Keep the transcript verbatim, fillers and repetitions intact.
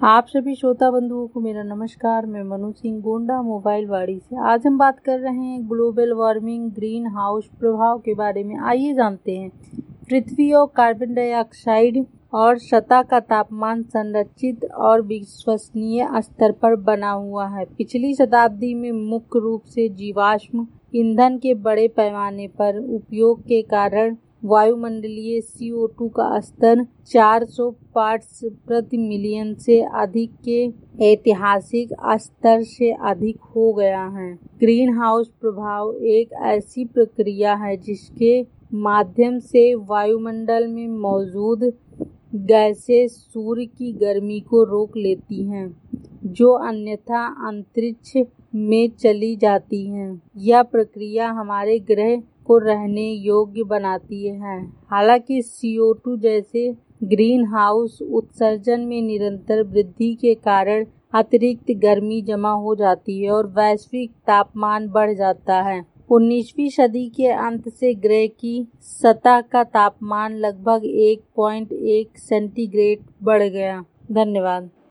आप सभी श्रोता बंधुओं को मेरा नमस्कार। मैं मनु सिंह गोंडा मोबाइल वाड़ी से। आज हम बात कर रहे हैं ग्लोबल वार्मिंग ग्रीन हाउस प्रभाव के बारे में। आइए जानते हैं। पृथ्वी और कार्बन डाइऑक्साइड और सतह का तापमान संरक्षित और विश्वसनीय स्तर पर बना हुआ है। पिछली शताब्दी में मुख्य रूप से जीवाश्म ईंधन के बड़े पैमाने पर उपयोग के कारण वायुमंडलीय सी ओ टू का स्तर चार सौ पार्ट्स प्रति मिलियन से अधिक के ऐतिहासिक स्तर से अधिक हो गया है। ग्रीन हाउस प्रभाव एक ऐसी प्रक्रिया है जिसके माध्यम से वायुमंडल में मौजूद गैसें सूर्य की गर्मी को रोक लेती हैं, जो अन्यथा अंतरिक्ष में चली जाती हैं। यह प्रक्रिया हमारे ग्रह को रहने योग्य बनाती है। हालांकि सी ओ टू जैसे ग्रीन हाउस उत्सर्जन में निरंतर वृद्धि के कारण अतिरिक्त गर्मी जमा हो जाती है और वैश्विक तापमान बढ़ जाता है। उन्नीसवीं सदी के अंत से ग्रह की सतह का तापमान लगभग एक पॉइंट एक सेंटीग्रेड बढ़ गया। धन्यवाद।